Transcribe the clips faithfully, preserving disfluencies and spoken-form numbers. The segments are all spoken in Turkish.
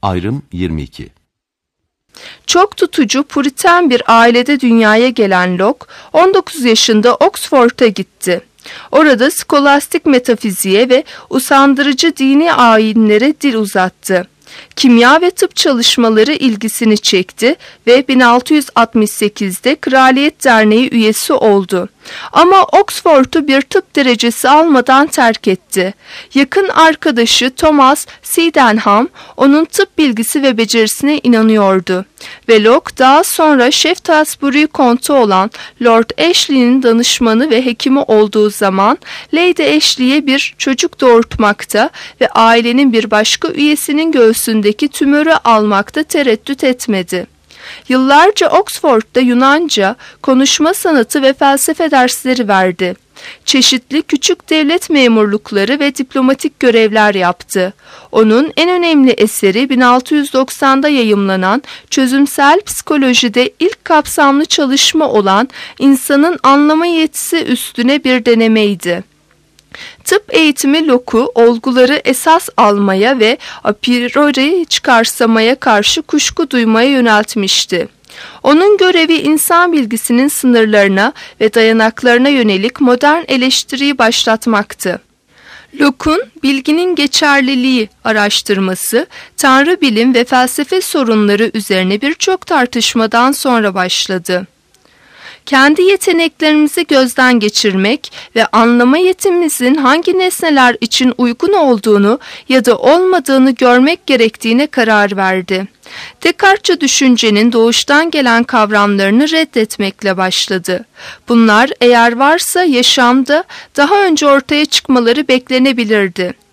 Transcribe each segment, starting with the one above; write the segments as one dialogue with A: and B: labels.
A: Ayrım yirmi iki.
B: Çok tutucu, puritan bir ailede dünyaya gelen Locke, on dokuz yaşında Oxford'a gitti. Orada skolastik metafiziğe ve usandırıcı dini ayinlere dil uzattı. Kimya ve tıp çalışmaları ilgisini çekti ve bin altı yüz altmış sekizde Kraliyet Derneği üyesi oldu. Ama Oxford'u bir tıp derecesi almadan terk etti. Yakın arkadaşı Thomas Sydenham onun tıp bilgisi ve becerisine inanıyordu. Ve Locke daha sonra Shaftesbury kontu olan Lord Ashley'nin danışmanı ve hekimi olduğu zaman Lady Ashley'e bir çocuk doğurtmakta ve ailenin bir başka üyesinin göğsündeki tümörü almakta tereddüt etmedi. Yıllarca Oxford'da Yunanca, konuşma sanatı ve felsefe dersleri verdi. Çeşitli küçük devlet memurlukları ve diplomatik görevler yaptı. Onun en önemli eseri bin altı yüz doksanda yayımlanan çözümsel psikolojide ilk kapsamlı çalışma olan insanın anlama yetisi üstüne bir denemeydi. Tıp eğitimi Locke'u olguları esas almaya ve a priori çıkarsamaya karşı kuşku duymaya yöneltmişti. Onun görevi insan bilgisinin sınırlarına ve dayanaklarına yönelik modern eleştiriyi başlatmaktı. Locke'un bilginin geçerliliği araştırması, tanrı bilim ve felsefe sorunları üzerine birçok tartışmadan sonra başladı. Kendi yeteneklerimizi gözden geçirmek ve anlama yetimizin hangi nesneler için uygun olduğunu ya da olmadığını görmek gerektiğine karar verdi. Descartes'çe düşüncenin doğuştan gelen kavramlarını reddetmekle başladı. Bunlar eğer varsa yaşamda daha önce ortaya çıkmaları beklenebilirdi.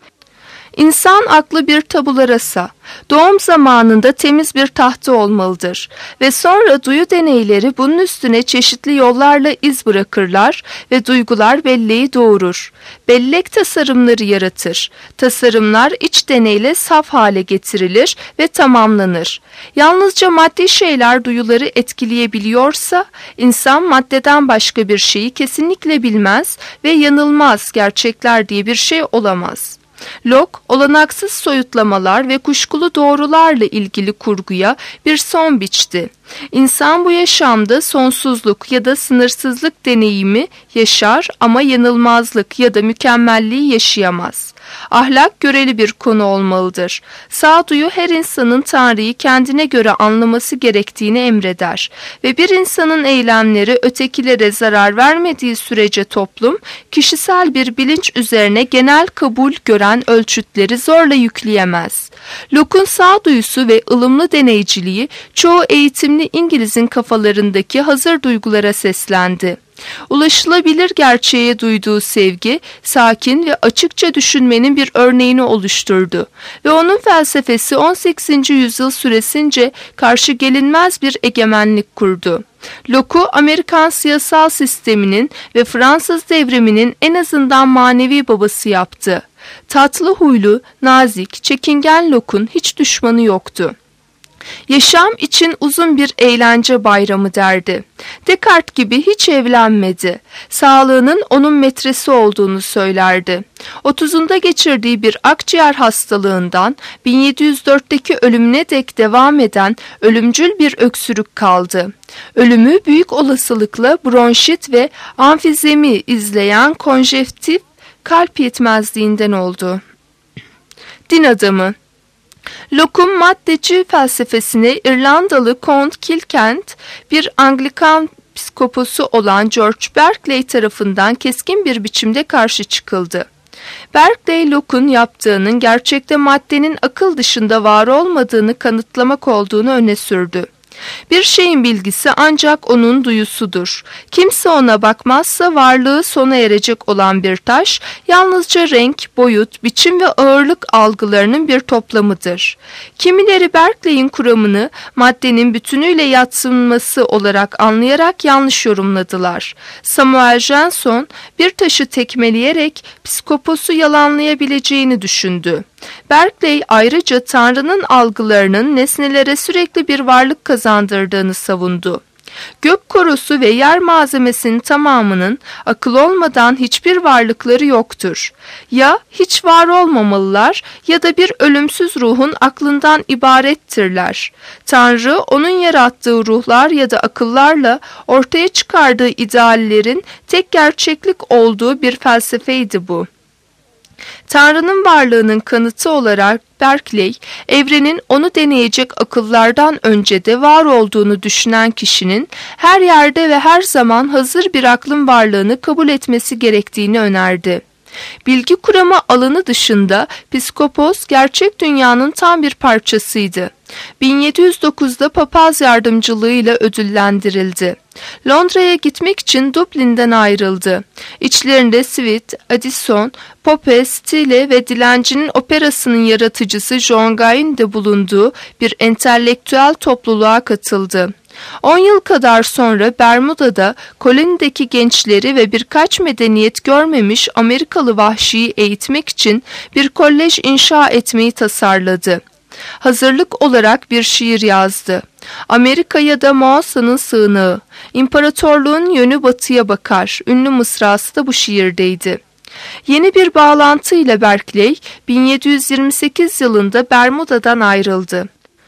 B: İnsan aklı bir tabula rasa, doğum zamanında temiz bir tahta olmalıdır ve sonra duyu deneyleri bunun üstüne çeşitli yollarla iz bırakırlar ve duygular belleği doğurur. Bellek tasarımları yaratır. Tasarımlar iç deneyle saf hale getirilir ve tamamlanır. Yalnızca maddi şeyler duyuları etkileyebiliyorsa, insan maddeden başka bir şeyi kesinlikle bilmez ve yanılmaz gerçekler diye bir şey olamaz. Locke, olanaksız soyutlamalar ve kuşkulu doğrularla ilgili kurguya bir son biçti. İnsan bu yaşamda sonsuzluk ya da sınırsızlık deneyimi yaşar ama yanılmazlık ya da mükemmelliği yaşayamaz. Ahlak göreli bir konu olmalıdır. Sağduyu her insanın Tanrı'yı kendine göre anlaması gerektiğini emreder ve bir insanın eylemleri ötekilere zarar vermediği sürece toplum, kişisel bir bilinç üzerine genel kabul gören ölçütleri zorla yükleyemez. Locke'un sağduyusu ve ılımlı deneyciliği çoğu eğitimli İngiliz'in kafalarındaki hazır duygulara seslendi. Ulaşılabilir gerçeğe duyduğu sevgi, sakin ve açıkça düşünmenin bir örneğini oluşturdu ve onun felsefesi on sekizinci yüzyıl süresince karşı gelinmez bir egemenlik kurdu. Locke'u Amerikan siyasal sisteminin ve Fransız devriminin en azından manevi babası yaptı. Tatlı huylu, nazik, çekingen Locke'un hiç düşmanı yoktu. Yaşam için uzun bir eğlence bayramı derdi. Descartes gibi hiç evlenmedi. Sağlığının onun metresi olduğunu söylerdi. Otuzunda geçirdiği bir akciğer hastalığından bin yedi yüz dörtteki ölümüne dek devam eden ölümcül bir öksürük kaldı. Ölümü büyük olasılıkla bronşit ve amfizemi izleyen konjektif kalp yetmezliğinden oldu. Din adamı Locke'un maddeci felsefesine İrlandalı Kont Kilkent, bir Anglikan psikoposu olan George Berkeley tarafından keskin bir biçimde karşı çıkıldı. Berkeley, Locke'un yaptığının gerçekte maddenin akıl dışında var olmadığını kanıtlamak olduğunu öne sürdü. Bir şeyin bilgisi ancak onun duyusudur. Kimse ona bakmazsa varlığı sona erecek olan bir taş, yalnızca renk, boyut, biçim ve ağırlık algılarının bir toplamıdır. Kimileri Berkeley'in kuramını maddenin bütünüyle yadsınması olarak anlayarak yanlış yorumladılar. Samuel Johnson bir taşı tekmeleyerek psikoposu yalanlayabileceğini düşündü. Berkeley ayrıca Tanrı'nın algılarının nesnelere sürekli bir varlık kazandırdığını savundu. Gök korosu ve yer malzemesinin tamamının akıl olmadan hiçbir varlıkları yoktur. Ya hiç var olmamalılar ya da bir ölümsüz ruhun aklından ibarettirler. Tanrı onun yarattığı ruhlar ya da akıllarla ortaya çıkardığı ideallerin tek gerçeklik olduğu bir felsefeydi bu. Tanrı'nın varlığının kanıtı olarak Berkeley, evrenin onu deneyecek akıllardan önce de var olduğunu düşünen kişinin her yerde ve her zaman hazır bir aklın varlığını kabul etmesi gerektiğini önerdi. Bilgi kuramı alanı dışında Psikopos gerçek dünyanın tam bir parçasıydı. bin yedi yüz dokuzda papaz yardımcılığıyla ödüllendirildi. Londra'ya gitmek için Dublin'den ayrıldı. İçlerinde Swift, Addison, Pope, Steele ve Dilencinin operasının yaratıcısı John Guy'ın de bulunduğu bir entelektüel topluluğa katıldı. On yıl kadar sonra Bermuda'da kolonideki gençleri ve birkaç medeniyet görmemiş Amerikalı vahşiyi eğitmek için bir kolej inşa etmeyi tasarladı. Hazırlık olarak bir şiir yazdı. Amerika ya da Moğol'un sığınağı, imparatorluğun yönü batıya bakar. Ünlü mısrası da bu şiirdeydi. Yeni bir bağlantıyla Berkeley bin yedi yüz yirmi sekiz yılında Bermuda'dan ayrıldı.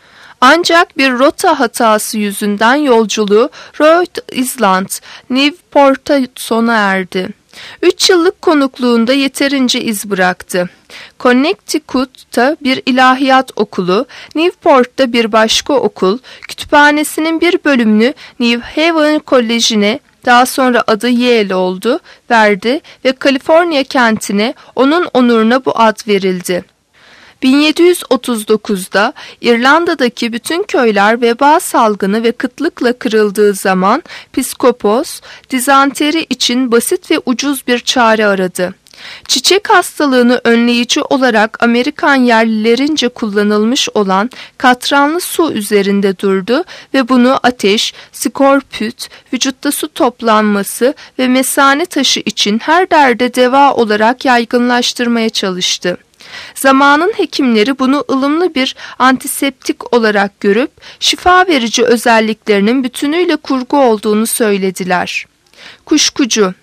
B: Ancak bir rota hatası yüzünden yolculuğu Rhode Island, Newport'a sona erdi. Üç yıllık konukluğunda yeterince iz bıraktı. Connecticut'ta bir ilahiyat okulu, Newport'ta bir başka okul, kütüphanesinin bir bölümünü New Haven Koleji'ne, daha adı adı Yale oldu, verdi ve Kaliforniya kentine onun onuruna bu ad verildi. bin yedi yüz otuz dokuzda İrlanda'daki bütün köyler veba salgını ve kıtlıkla kırıldığı zaman Psikopos, dizanteri için basit ve ucuz bir çare aradı. Çiçek hastalığını önleyici olarak Amerikan yerlilerince kullanılmış olan katranlı su üzerinde durdu ve bunu ateş, skorpüt, vücutta su toplanması ve mesane taşı için her derde deva olarak yaygınlaştırmaya çalıştı. Zamanın hekimleri bunu ılımlı bir antiseptik olarak görüp şifa verici özelliklerinin bütünüyle kurgu olduğunu söylediler. Kuşkucu.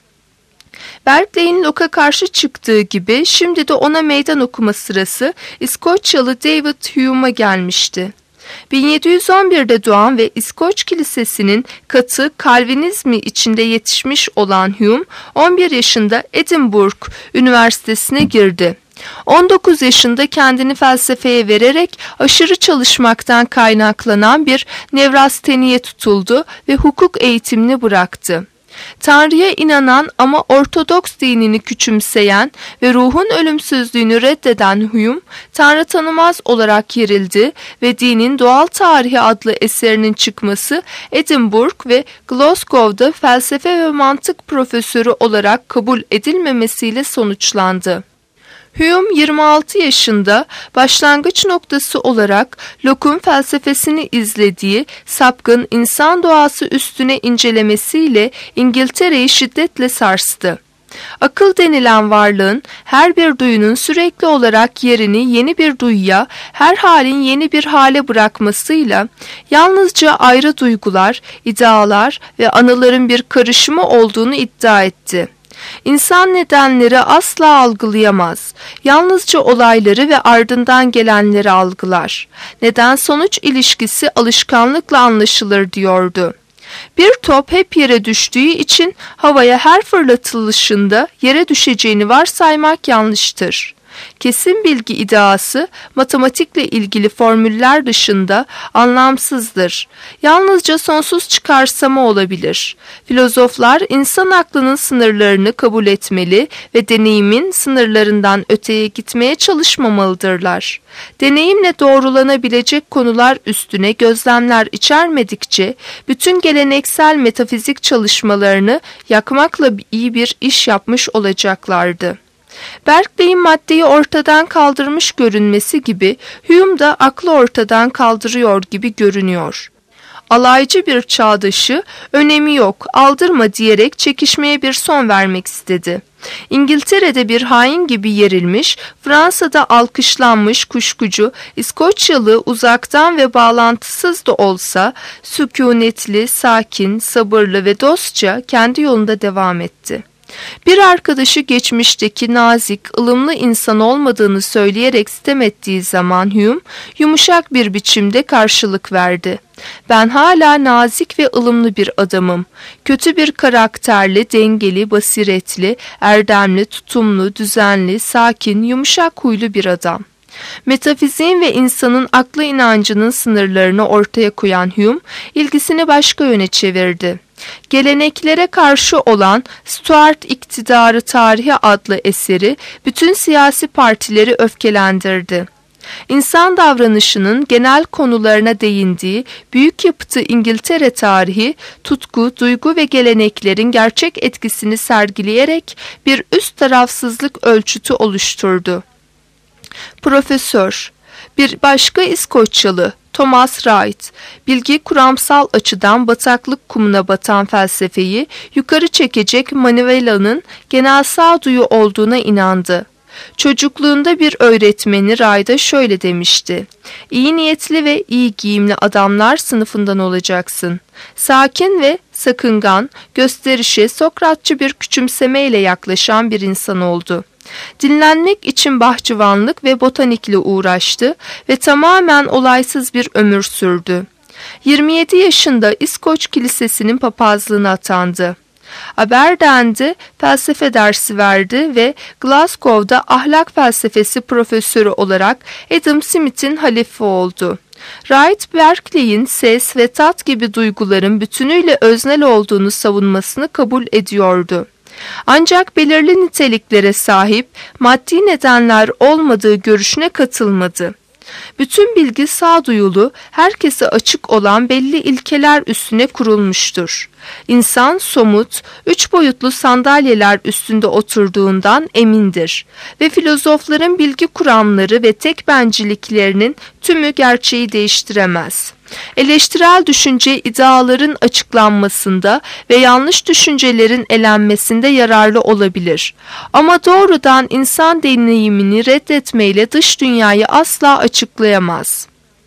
B: Berkeley'in Locke'a karşı çıktığı gibi şimdi de ona meydan okuma sırası İskoçyalı David Hume'a gelmişti. bin yedi yüz on birde doğan ve İskoç Kilisesi'nin katı Kalvinizmi içinde yetişmiş olan Hume, on bir yaşında Edinburgh Üniversitesi'ne girdi. on dokuz yaşında kendini felsefeye vererek aşırı çalışmaktan kaynaklanan bir nevrasteniye tutuldu ve hukuk eğitimini bıraktı. Tanrı'ya inanan ama Ortodoks dinini küçümseyen ve ruhun ölümsüzlüğünü reddeden Hume, Tanrı tanımaz olarak yerildi ve Dinin Doğal Tarihi adlı eserinin çıkması Edinburgh ve Glasgow'da felsefe ve mantık profesörü olarak kabul edilmemesiyle sonuçlandı. Hume yirmi altı yaşında başlangıç noktası olarak Locke'un felsefesini izlediği sapkın insan doğası üstüne incelemesiyle İngiltere'yi şiddetle sarstı. Akıl denilen varlığın her bir duyunun sürekli olarak yerini yeni bir duyuya, her halin yeni bir hale bırakmasıyla yalnızca ayrı duygular, idealar ve anıların bir karışımı olduğunu iddia etti. İnsan nedenleri asla algılayamaz. Yalnızca olayları ve ardından gelenleri algılar. Neden-sonuç ilişkisi alışkanlıkla anlaşılır diyordu. Bir top hep yere düştüğü için havaya her fırlatılışında yere düşeceğini varsaymak yanlıştır. Kesin bilgi iddiası matematikle ilgili formüller dışında anlamsızdır. Yalnızca sonsuz çıkarsama olabilir. Filozoflar insan aklının sınırlarını kabul etmeli ve deneyimin sınırlarından öteye gitmeye çalışmamalıdırlar. Deneyimle doğrulanabilecek konular üstüne gözlemler içermedikçe bütün geleneksel metafizik çalışmalarını yakmakla iyi bir iş yapmış olacaklardı. Berkeley'in maddeyi ortadan kaldırmış görünmesi gibi Hume da aklı ortadan kaldırıyor gibi görünüyor. alaycı bir çağdaşı önemi yok, aldırma diyerek çekişmeye bir son vermek istedi. İngiltere'de bir hain gibi yerilmiş, Fransa'da alkışlanmış kuşkucu, İskoçyalı uzaktan ve bağlantısız da olsa sükunetli, sakin, sabırlı ve dostça kendi yolunda devam etti. Bir arkadaşı geçmişteki nazik, ılımlı insan olmadığını söyleyerek sitem ettiği zaman Hume yumuşak bir biçimde karşılık verdi. Ben hala nazik ve ılımlı bir adamım. Kötü bir karakterli, dengeli, basiretli, erdemli, tutumlu, düzenli, sakin, yumuşak huylu bir adam. Metafiziğin ve insanın aklı inancının sınırlarını ortaya koyan Hume, ilgisini başka yöne çevirdi. Geleneklere karşı olan Stuart İktidarı Tarihi adlı eseri bütün siyasi partileri öfkelendirdi. İnsan davranışının genel konularına değindiği büyük yapıtı İngiltere tarihi, tutku, duygu ve geleneklerin gerçek etkisini sergileyerek bir üst tarafsızlık ölçütü oluşturdu. Profesör, bir başka İskoçyalı Thomas Wright, bilgi kuramsal açıdan bataklık kumuna batan felsefeyi yukarı çekecek manivelanın genel sağduyu olduğuna inandı. Çocukluğunda bir öğretmeni Wright'a şöyle demişti: İyi niyetli ve iyi giyimli adamlar sınıfından olacaksın. Sakin ve sakıngan, gösterişe Sokratçı bir küçümsemeyle yaklaşan bir insan oldu. Dinlenmek için bahçıvanlık ve botanikle uğraştı ve tamamen olaysız bir ömür sürdü. yirmi yedi yaşında İskoç Kilisesi'nin papazlığına atandı. Aberdeen'de felsefe dersi verdi ve Glasgow'da ahlak felsefesi profesörü olarak Adam Smith'in halifi oldu. Wright, Berkeley'in ses ve tat gibi duyguların bütünüyle öznel olduğunu savunmasını kabul ediyordu. Ancak belirli niteliklere sahip maddi nedenler olmadığı görüşüne katılmadı. Bütün bilgi sağduyulu, herkese açık olan belli ilkeler üstüne kurulmuştur. İnsan somut, üç boyutlu sandalyeler üstünde oturduğundan emindir ve filozofların bilgi kuramları ve tek benciliklerinin tümü gerçeği değiştiremez. Eleştirel düşünce ideaların açıklanmasında ve yanlış düşüncelerin elenmesinde yararlı olabilir. Ama doğrudan insan deneyimini reddetmeyle dış dünyayı asla açıklayamaz.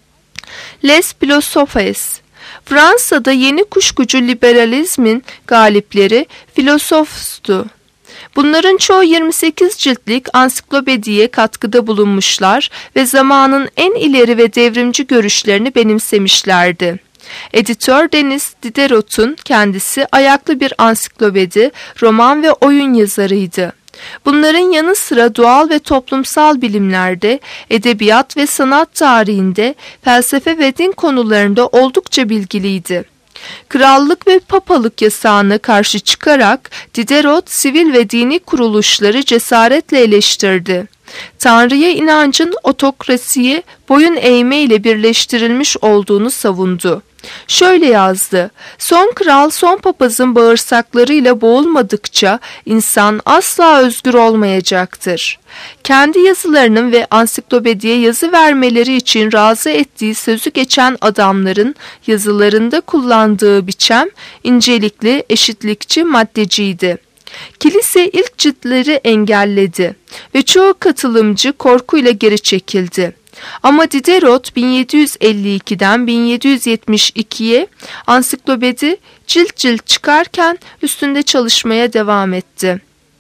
B: Les Philosophes, Fransa'da yeni kuşkucu liberalizmin galipleri filozofstu. Bunların çoğu yirmi sekiz ciltlik ansiklopediye katkıda bulunmuşlar ve zamanın en ileri ve devrimci görüşlerini benimsemişlerdi. Editör Denis Diderot'un kendisi ayaklı bir ansiklopedi, roman ve oyun yazarıydı. Bunların yanı sıra doğal ve toplumsal bilimlerde, edebiyat ve sanat tarihinde, felsefe ve din konularında oldukça bilgiliydi. Krallık ve papalık yasağına karşı çıkarak Diderot sivil ve dini kuruluşları cesaretle eleştirdi. Tanrı'ya inancın otokrasiye boyun eğme ile birleştirilmiş olduğunu savundu. Şöyle yazdı: son kral son papazın bağırsaklarıyla boğulmadıkça insan asla özgür olmayacaktır. Kendi yazılarının ve ansiklopediye yazı vermeleri için razı ettiği sözü geçen adamların yazılarında kullandığı biçem incelikli, eşitlikçi, maddeciydi. Kilise ilk ciltleri engelledi ve çoğu katılımcı korkuyla geri çekildi. Ama Diderot bin yedi yüz elli ikiden bin yedi yüz yetmiş ikiye ansiklopedi cilt cilt çıkarken üstünde çalışmaya devam etti.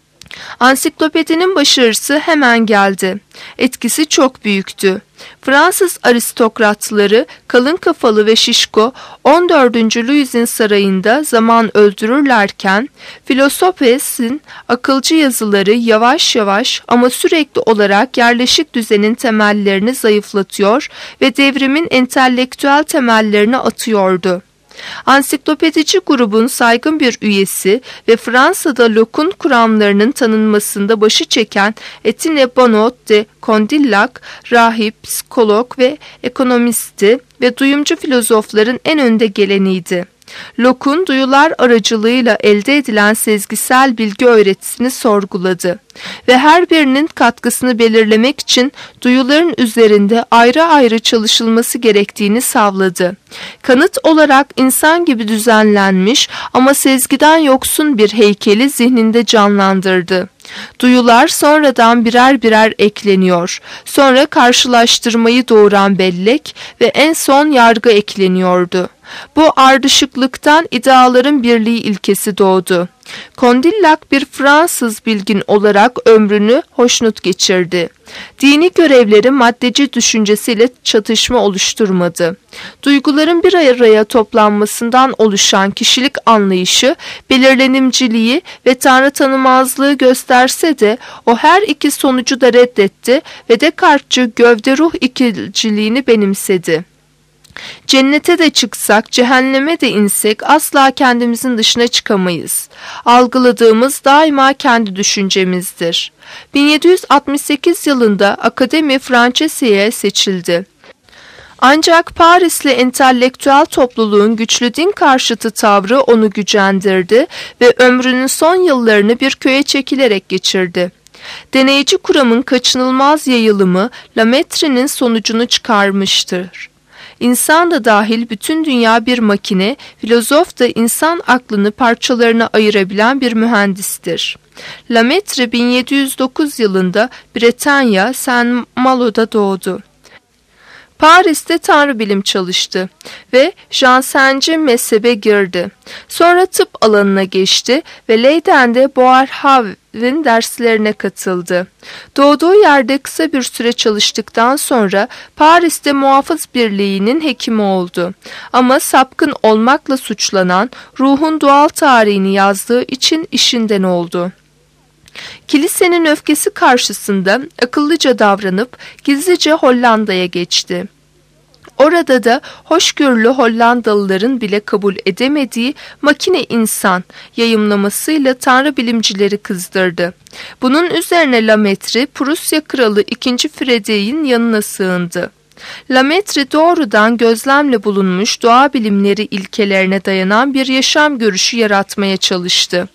B: Ansiklopedinin başarısı hemen geldi. Etkisi çok büyüktü. Fransız aristokratları kalın kafalı ve şişko on dördüncü Louis'in sarayında zaman öldürürlerken Philosophes'in akılcı yazıları yavaş yavaş ama sürekli olarak yerleşik düzenin temellerini zayıflatıyor ve devrimin entelektüel temellerini atıyordu. Ansiklopedici grubun saygın bir üyesi ve Fransa'da Locke'un kuramlarının tanınmasında başı çeken Etienne Bonnot de Condillac, rahip, psikolog ve ekonomisti ve duyumcu filozofların en önde geleniydi. Locke'un duyular aracılığıyla elde edilen sezgisel bilgi öğretisini sorguladı ve her birinin katkısını belirlemek için duyuların üzerinde ayrı ayrı çalışılması gerektiğini savladı. Kanıt olarak insan gibi düzenlenmiş ama sezgiden yoksun bir heykeli zihninde canlandırdı. Duyular sonradan birer birer ekleniyor, sonra karşılaştırmayı doğuran bellek ve en son yargı ekleniyordu. Bu ardışıklıktan ideaların birliği ilkesi doğdu. Condillac bir Fransız bilgin olarak ömrünü hoşnut geçirdi. Dini görevleri maddeci düşüncesiyle çatışma oluşturmadı. Duyguların bir araya toplanmasından oluşan kişilik anlayışı, belirlenimciliği ve tanrı tanımazlığı gösterse de o her iki sonucu da reddetti ve Descartes'çı gövde-ruh ikiciliğini benimsedi. Cennete de çıksak, cehenneme de insek asla kendimizin dışına çıkamayız. Algıladığımız daima kendi düşüncemizdir. bin yedi yüz altmış sekiz yılında Akademi Francese'ye seçildi. Ancak Parisli entelektüel topluluğun güçlü din karşıtı tavrı onu gücendirdi ve ömrünün son yıllarını bir köye çekilerek geçirdi. Deneyici kuramın kaçınılmaz yayılımı Lamettrie'nin sonucunu çıkarmıştır. İnsan da dahil bütün dünya bir makine, filozof da insan aklını parçalarına ayırabilen bir mühendistir. Lametre bin yedi yüz dokuz yılında Bretanya, Saint-Malo'da doğdu. Paris'te tanrı bilim çalıştı ve Jansenci mezhebe girdi. Sonra tıp alanına geçti ve Leyden'de Boerhaave'nin derslerine katıldı. Doğduğu yerde kısa bir süre çalıştıktan sonra Paris'te Muhafız Birliği'nin hekimi oldu. Ama sapkın olmakla suçlanan, ruhun doğal tarihini yazdığı için işinden oldu. Kilisenin öfkesi karşısında akıllıca davranıp gizlice Hollanda'ya geçti. Orada da hoşgörülü Hollandalıların bile kabul edemediği makine insan yayımlamasıyla tanrı bilimcileri kızdırdı. Bunun üzerine Lametre, Prusya Kralı ikinci. Frederick'in yanına sığındı. Lametre doğrudan gözlemle bulunmuş doğa bilimleri ilkelerine dayanan bir yaşam görüşü yaratmaya çalıştı.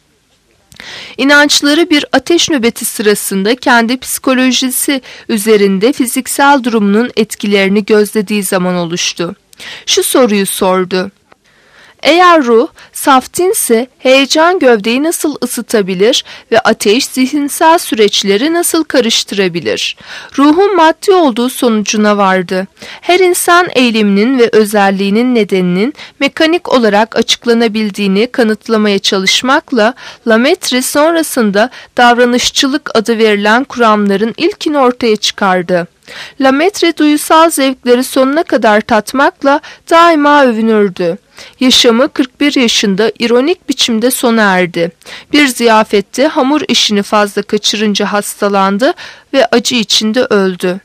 B: İnançları bir ateş nöbeti sırasında kendi psikolojisi üzerinde fiziksel durumunun etkilerini gözlediği zaman oluştu. Şu soruyu sordu: eğer ruh saftinse heyecan gövdeyi nasıl ısıtabilir ve ateş zihinsel süreçleri nasıl karıştırabilir? Ruhun maddi olduğu sonucuna vardı. Her insan eyleminin ve özelliğinin nedeninin mekanik olarak açıklanabildiğini kanıtlamaya çalışmakla Lametre sonrasında davranışçılık adı verilen kuramların ilkini ortaya çıkardı. Lametre duyusal zevkleri sonuna kadar tatmakla daima övünürdü. Yaşamı kırk bir yaşında ironik biçimde sona erdi. Bir ziyafette hamur işini fazla kaçırınca hastalandı ve acı içinde öldü.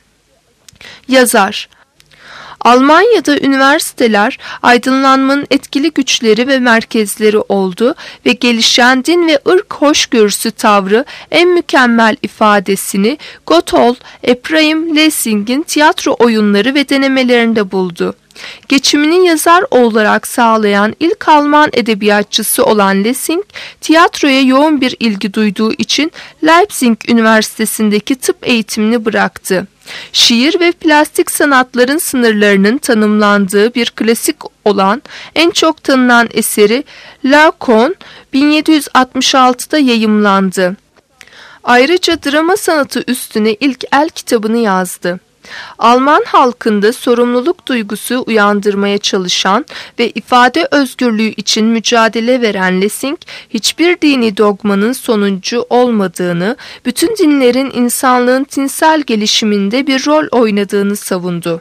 B: Yazar: Almanya'da üniversiteler aydınlanmanın etkili güçleri ve merkezleri oldu ve gelişen din ve ırk hoşgörüsü tavrı en mükemmel ifadesini Gotthold Ephraim Lessing'in tiyatro oyunları ve denemelerinde buldu. Geçimini yazar olarak sağlayan ilk Alman edebiyatçısı olan Lessing, tiyatroya yoğun bir ilgi duyduğu için Leipzig Üniversitesi'ndeki tıp eğitimini bıraktı. Şiir ve plastik sanatların sınırlarının tanımlandığı bir klasik olan en çok tanınan eseri Laocoon bin yedi yüz altmış altıda yayımlandı. Ayrıca drama sanatı üstüne ilk el kitabını yazdı. Alman halkında sorumluluk duygusu uyandırmaya çalışan ve ifade özgürlüğü için mücadele veren Lessing, hiçbir dini dogmanın sonuncu olmadığını, bütün dinlerin insanlığın tinsel gelişiminde bir rol oynadığını savundu.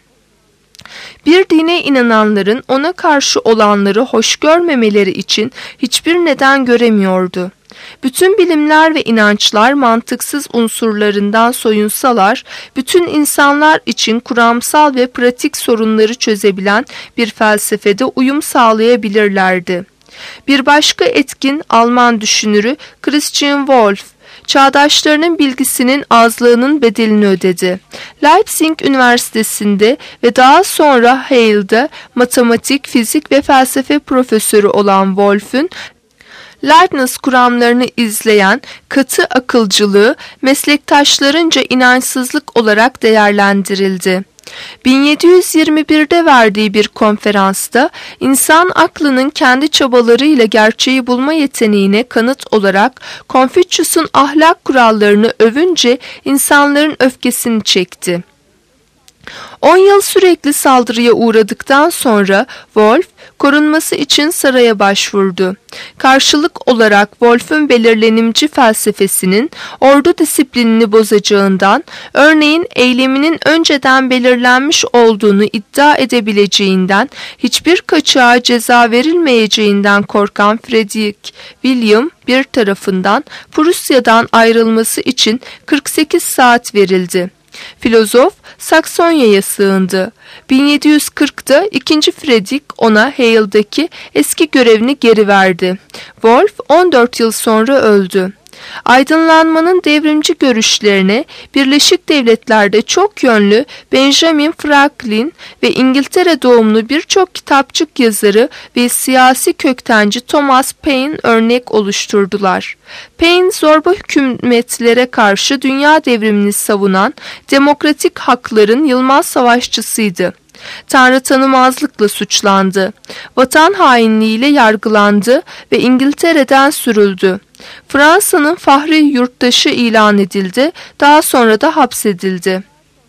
B: Bir dine inananların ona karşı olanları hoş görmemeleri için hiçbir neden göremiyordu. Bütün bilimler ve inançlar mantıksız unsurlarından soyunsalar, bütün insanlar için kuramsal ve pratik sorunları çözebilen bir felsefede uyum sağlayabilirlerdi. Bir başka etkin Alman düşünürü Christian Wolff, çağdaşlarının bilgisinin azlığının bedelini ödedi. Leipzig Üniversitesi'nde ve daha sonra Heidel'de matematik, fizik ve felsefe profesörü olan Wolff'ün Leibniz kuramlarını izleyen katı akılcılığı meslektaşlarınca inançsızlık olarak değerlendirildi. bin yedi yüz yirmi bir'de verdiği bir konferansta insan aklının kendi çabalarıyla gerçeği bulma yeteneğine kanıt olarak Konfüçyüs'ün ahlak kurallarını övünce insanların öfkesini çekti. on yıl sürekli saldırıya uğradıktan sonra Wolff korunması için saraya başvurdu. Karşılık olarak Wolff'un belirlenimci felsefesinin ordu disiplinini bozacağından, örneğin eyleminin önceden belirlenmiş olduğunu iddia edebileceğinden, hiçbir kaçağa ceza verilmeyeceğinden korkan Frederick William bir tarafından Prusya'dan ayrılması için kırk sekiz saat verildi. Filozof Saksonya'ya sığındı. bin yedi yüz kırk'ta ikinci Fredrik ona Heidel'deki eski görevini geri verdi. Wolff on dört yıl sonra öldü. Aydınlanmanın devrimci görüşlerine Birleşik Devletler'de çok yönlü Benjamin Franklin ve İngiltere doğumlu birçok kitapçık yazarı ve siyasi köktenci Thomas Paine örnek oluşturdular. Paine zorba hükümetlere karşı dünya devrimini savunan demokratik hakların yılmaz savaşçısıydı. Tanrı tanımazlıkla suçlandı. Vatan hainliğiyle yargılandı ve İngiltere'den sürüldü. Fransa'nın fahri yurttaşı ilan edildi, daha sonra da hapsedildi.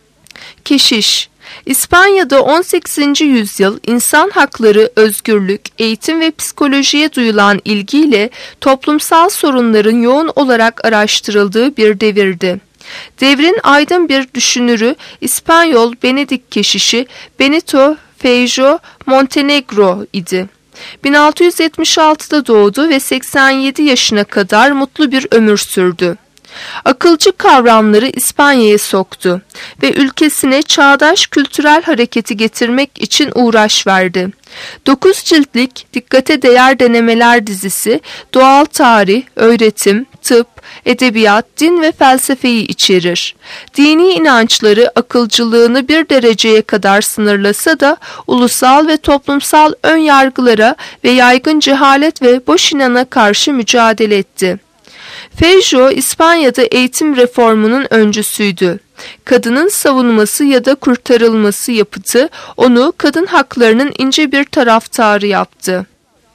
B: Keşiş. İspanya'da on sekizinci yüzyıl insan hakları, özgürlük, eğitim ve psikolojiye duyulan ilgiyle toplumsal sorunların yoğun olarak araştırıldığı bir devirdi. Devrin aydın bir düşünürü İspanyol Benedik keşişi Benito Feijóo Montenegro idi. bin altı yüz yetmiş altı'da doğdu ve seksen yedi yaşına kadar mutlu bir ömür sürdü. Akılcı kavramları İspanya'ya soktu ve ülkesine çağdaş kültürel hareketi getirmek için uğraş verdi. Dokuz ciltlik dikkate değer denemeler dizisi doğal tarih, öğretim, tıp, edebiyat, din ve felsefeyi içerir. Dini inançları akılcılığını bir dereceye kadar sınırlasa da ulusal ve toplumsal ön yargılara ve yaygın cehalet ve boş inana karşı mücadele etti. Feijóo İspanya'da eğitim reformunun öncüsüydü. Kadının savunması ya da kurtarılması yapıtı onu kadın haklarının ince bir taraftarı yaptı.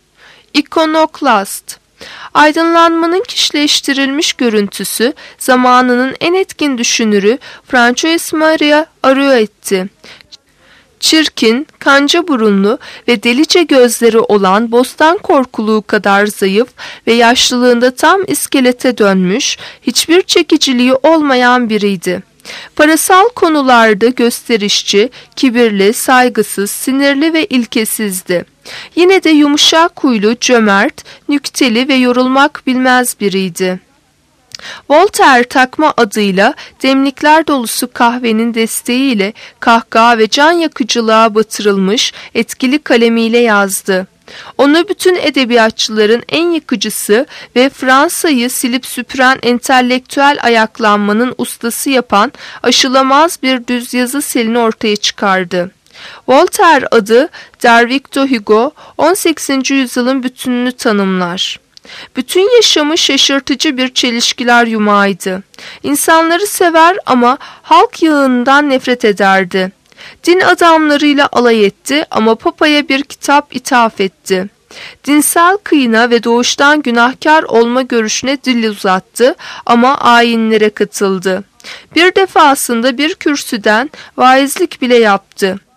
B: İkonoklast. Aydınlanmanın kişileştirilmiş görüntüsü zamanının en etkin düşünürü Francois Maria Arouetti. Çirkin, kanca burunlu ve delice gözleri olan bostan korkuluğu kadar zayıf ve yaşlılığında tam iskelete dönmüş, hiçbir çekiciliği olmayan biriydi. Parasal konularda gösterişçi, kibirli, saygısız, sinirli ve ilkesizdi. Yine de yumuşak huylu, cömert, nükteli ve yorulmak bilmez biriydi. Voltaire takma adıyla demlikler dolusu kahvenin desteğiyle kahkaha ve can yakıcılığa batırılmış etkili kalemiyle yazdı. Onu bütün edebiyatçıların en yıkıcısı ve Fransa'yı silip süpüren entelektüel ayaklanmanın ustası yapan aşılamaz bir düz yazı selini ortaya çıkardı. Voltaire adı der Victor Hugo on sekizinci yüzyılın bütününü tanımlar. Bütün yaşamı şaşırtıcı bir çelişkiler yumağıydı. İnsanları sever ama halk yığından nefret ederdi. Din adamlarıyla alay etti ama papaya bir kitap ithaf etti. Dinsel kıyına ve doğuştan günahkar olma görüşüne dil uzattı ama ayinlere katıldı. Bir defasında bir kürsüden vaizlik bile yaptı.